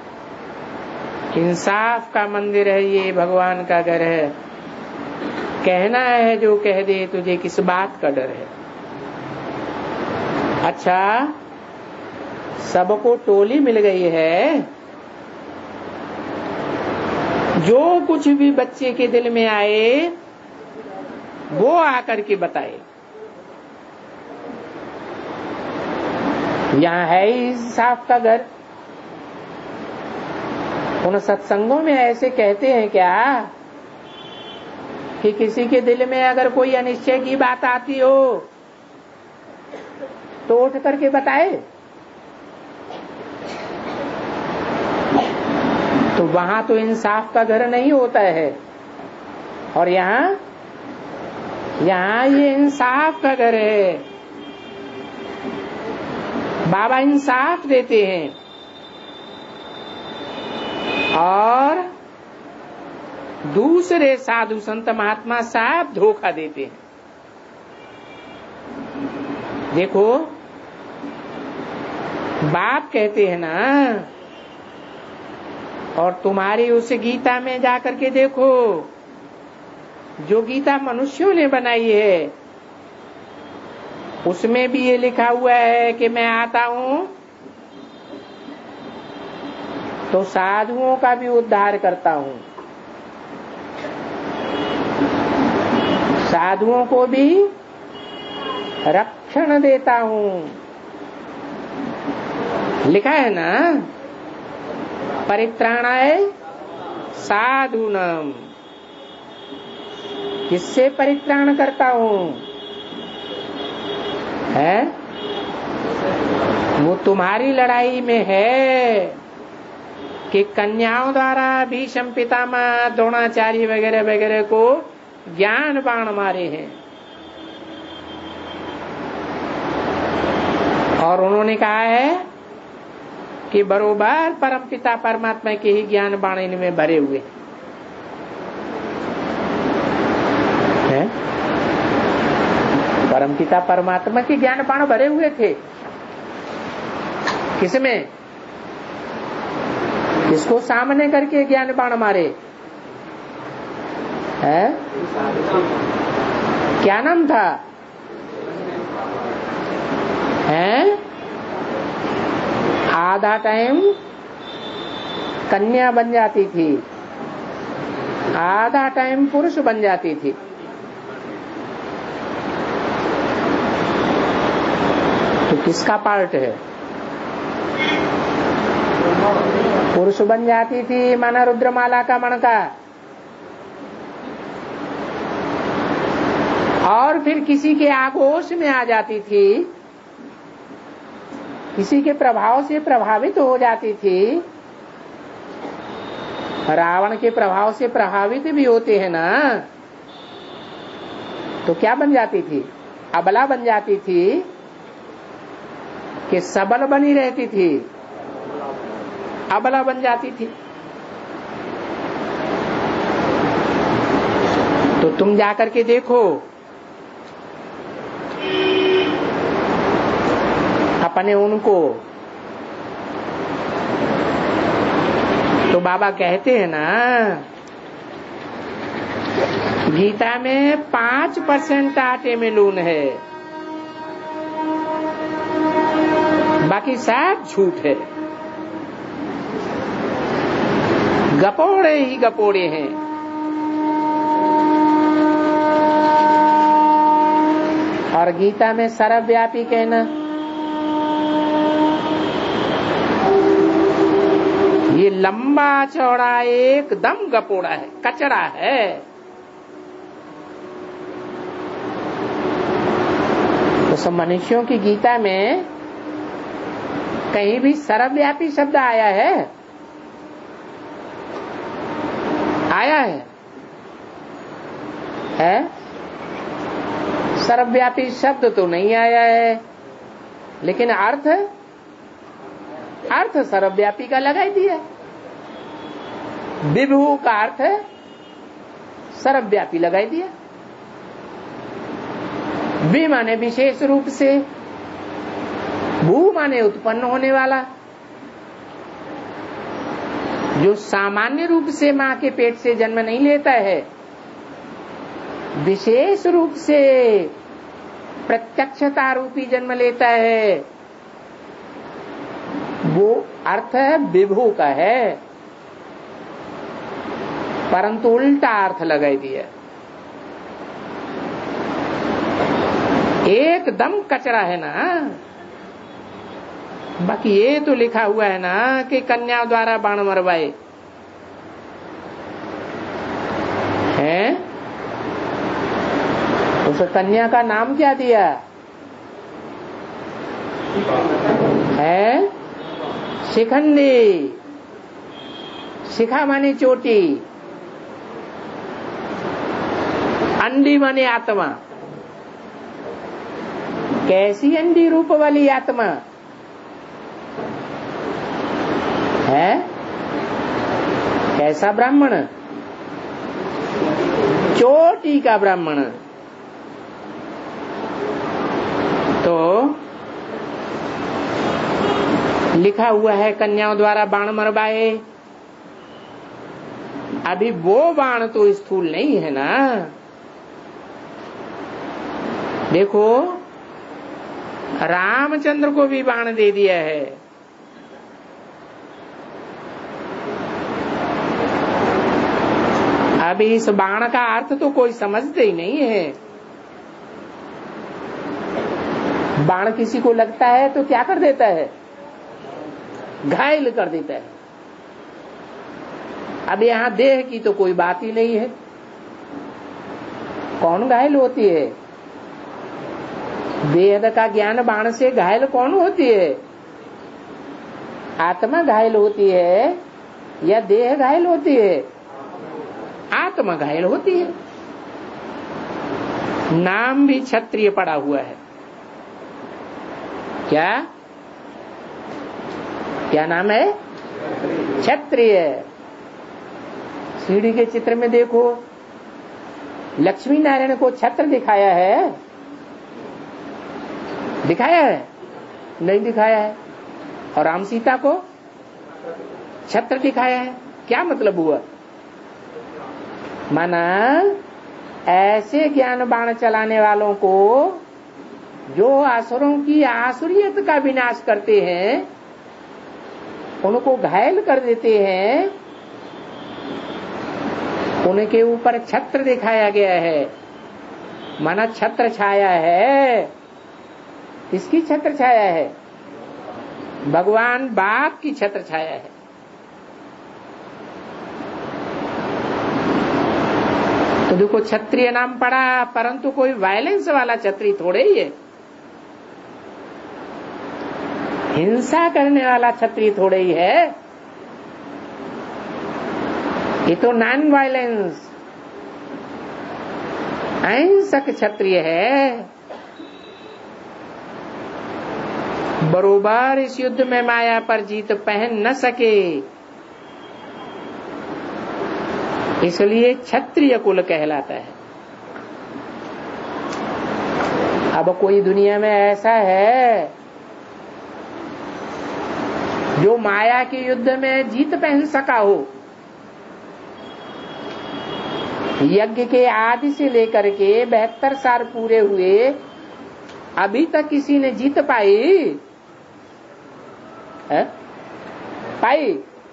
इंसाफ का मंदिर है ये, भगवान का घर है। कहना है जो कह दे, तुझे किस बात का डर है? अच्छा, सबको टोली मिल गई है, जो कुछ भी बच्चे के दिल में आए वो आकर के बताए। यहाँ है ही इंसाफ का घर। उन सत्संगों में ऐसे कहते हैं क्या कि किसी के दिल में अगर कोई अनिश्चय की बात आती हो तो उठ करके बताए? तो तो वहां तो इंसाफ का घर नहीं होता है, और यहाँ ये इंसाफ का घर है। बाबा इंसाफ देते हैं और दूसरे साधु संत महात्मा साहब धोखा देते हैं। देखो, बाप कहते हैं ना, और तुम्हारी उस गीता में जाकर के देखो, जो गीता मनुष्यों ने बनाई है उसमें भी ये लिखा हुआ है कि मैं आता हूं तो साधुओं का भी उद्धार करता हूं, साधुओं को भी रक्षण देता हूं। लिखा है ना, परित्राणाय साधूनाम। किससे परित्राण करता हूं? है वो तुम्हारी लड़ाई में है कि कन्याओं द्वारा भीष्म पितामह द्रोणाचार्य वगैरह वगैरह को ज्ञान बाण मारे हैं, और उन्होंने कहा है कि बरोबर परम पिता परमात्मा के ही ज्ञान बाण इनमें भरे हुए हैं। परम पिता परमात्मा के ज्ञान बाण भरे हुए थे। किसमें? किसको सामने करके ज्ञान बाण मारे है? क्या नाम था? है आधा टाइम कन्या बन जाती थी, आधा टाइम पुरुष बन जाती थी। तो किसका पार्ट है? पुरुष बन जाती थी माना रुद्रमाला का मणका, और फिर किसी के आगोश में आ जाती थी, किसी के प्रभाव से प्रभावित हो जाती थी। रावण के प्रभाव से प्रभावित भी होते हैं ना, तो क्या बन जाती थी? अबला बन जाती थी कि सबल बनी रहती थी? अबला बन जाती थी। तो तुम जाकर के देखो, अपने उनको, तो बाबा कहते हैं ना, गीता में 5% आटे में लून है, बाकी सब झूठ है, गपोड़े ही गपोड़े हैं। और गीता में सर्वव्यापी कहना, ये लंबा चौड़ा एकदम गपोड़ा है, कचरा है। तो सब मनुष्यों की गीता में कहीं भी सर्वव्यापी शब्द आया है? आया है? सर्वव्यापी शब्द तो नहीं आया है, लेकिन अर्थ सर्वव्यापी का लगाई दिया। विभू का अर्थ सर्वव्यापी लगाई दिया। वि माने विशेष रूप से, भू माने उत्पन्न होने वाला, जो सामान्य रूप से मां के पेट से जन्म नहीं लेता है, विशेष रूप से प्रत्यक्षता रूपी जन्म लेता है, वो अर्थ विभू का है, परंतु उल्टा अर्थ लगाई दिया। एकदम कचरा है ना। बाकी ये तो लिखा हुआ है ना कि कन्या द्वारा बाण मरवाए हैं। उस कन्या का नाम क्या दिया है? शिखंडी। शिखा माने चोटी, अंडी माने आत्मा। कैसी अंडी रूप वाली आत्मा है? कैसा ब्राह्मण? चोटी का ब्राह्मण। तो लिखा हुआ है कन्याओं द्वारा बाण मरवाए। अभी वो बाण तो स्थूल नहीं है ना। देखो रामचंद्र को भी बाण दे दिया है। अभी इस बाण का अर्थ तो कोई समझते ही नहीं है। बाण किसी को लगता है तो क्या कर देता है? घायल कर देता है। अब यहाँ देह की तो कोई बात ही नहीं है। कौन घायल होती है? देह का ज्ञान बाण से घायल कौन होती है? आत्मा घायल होती है या देह घायल होती है? आत्मा घायल होती है। नाम भी क्षत्रिय पड़ा हुआ है। क्या क्या नाम है? क्षत्रिय। सीढ़ी के चित्र में देखो, लक्ष्मी नारायण को छत्र दिखाया है? दिखाया है? नहीं दिखाया है। और राम सीता को छत्र दिखाया है। क्या मतलब हुआ? माना ऐसे ज्ञान बाण चलाने वालों को, जो असुरों की आसुरियत का विनाश करते हैं, उनको घायल कर देते हैं, उनके ऊपर छत्र दिखाया गया है। माना छत्र छाया है। किसकी छत्र छाया है? भगवान बाघ की छत्र छाया है। तो देखो क्षत्रिय नाम पड़ा, परंतु कोई वायलेंस वाला क्षत्रिय थोड़े ही है। हिंसा करने वाला क्षत्रिय थोड़े ही है। ये तो नॉन वायलेंस अहिंसक क्षत्रिय है। बरोबर इस युद्ध में माया पर जीत पहन न सके, इसलिए क्षत्रिय कुल कहलाता है। अब कोई दुनिया में ऐसा है जो माया के युद्ध में जीत पहन सका हो? यज्ञ के आदि से लेकर के 72 साल पूरे हुए, अभी तक किसी ने जीत पाई है? पाई?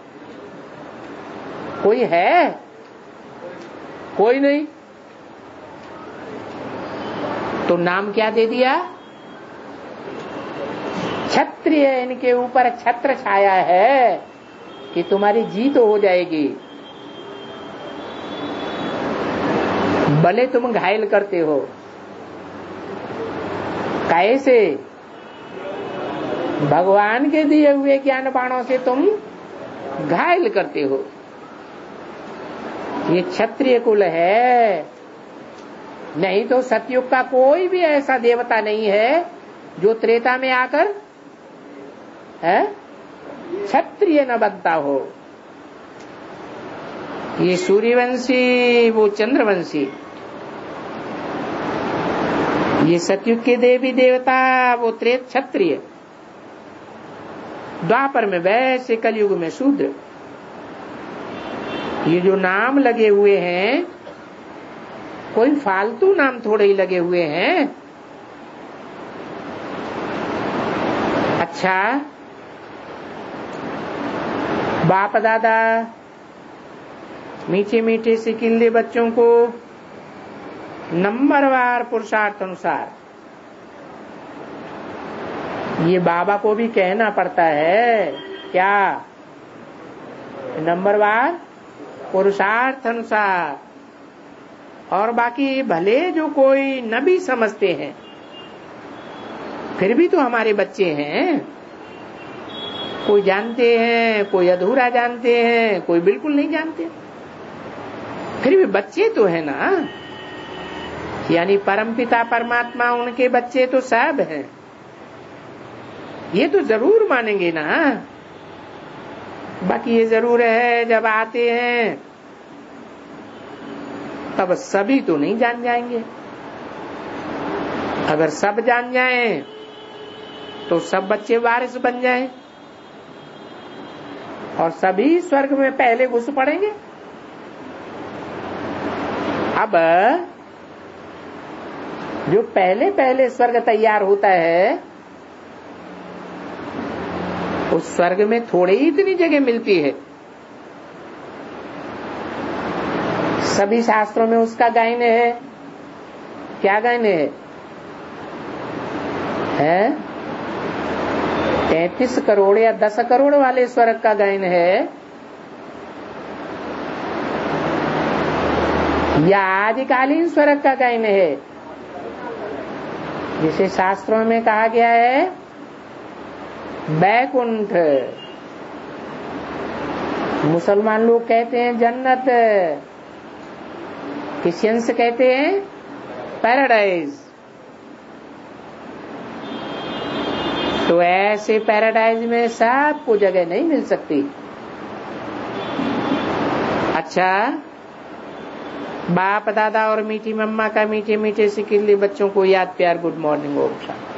कोई है? कोई नहीं। तो नाम क्या दे दिया? क्षत्रिय। इनके ऊपर छत्र छाया है कि तुम्हारी जीत हो जाएगी, भले तुम घायल करते हो। कैसे? भगवान के दिए हुए ज्ञान बाणों से तुम घायल करते हो। ये क्षत्रिय कुल है। नहीं तो सतयुग का कोई भी ऐसा देवता नहीं है जो त्रेता में आकर क्षत्रिय न बनता हो। ये सूर्यवंशी, वो चंद्रवंशी। ये सतयुग के देवी देवता, वो त्रेत क्षत्रिय। द्वापर में वैश्य, कलयुग में शूद्र। ये जो नाम लगे हुए हैं, कोई फालतू नाम थोड़े ही लगे हुए हैं। अच्छा, बाप दादा मीठे मीठे सिकिल्ले बच्चों को नंबरवार पुरुषार्थ अनुसार, ये बाबा को भी कहना पड़ता है क्या? नंबरवार पुरुषार्थ अनुसार। और बाकी भले जो कोई न भी समझते हैं, फिर भी तो हमारे बच्चे हैं। कोई जानते हैं, कोई अधूरा जानते हैं, कोई बिल्कुल नहीं जानते। फिर भी बच्चे तो है ना, यानी परमपिता परमात्मा उनके बच्चे तो सब हैं, ये तो जरूर मानेंगे ना। बाकी ये जरूर है जब आते हैं तब सभी तो नहीं जान जाएंगे। अगर सब जान जाएं तो सब बच्चे वारिस बन जाएं और सभी स्वर्ग में पहले घुस पड़ेंगे। अब जो पहले पहले स्वर्ग तैयार होता है उस स्वर्ग में थोड़ी ही इतनी जगह मिलती है। सभी शास्त्रों में उसका गायन है। क्या गायन है? 33 करोड़ या 10 करोड़ वाले स्वर्ग का गायन है या आदिकालीन स्वर्ग का गायन है, जिसे शास्त्रों में कहा गया है बैकुंठ। मुसलमान लोग कहते हैं जन्नत, क्रिश्चियंस कहते हैं पैराडाइज। तो ऐसे पैराडाइज में सबको जगह नहीं मिल सकती। अच्छा, बाप दादा और मीठी मम्मा का मीठे मीठे से के लिए बच्चों को याद प्यार गुड मॉर्निंग ओम शांति।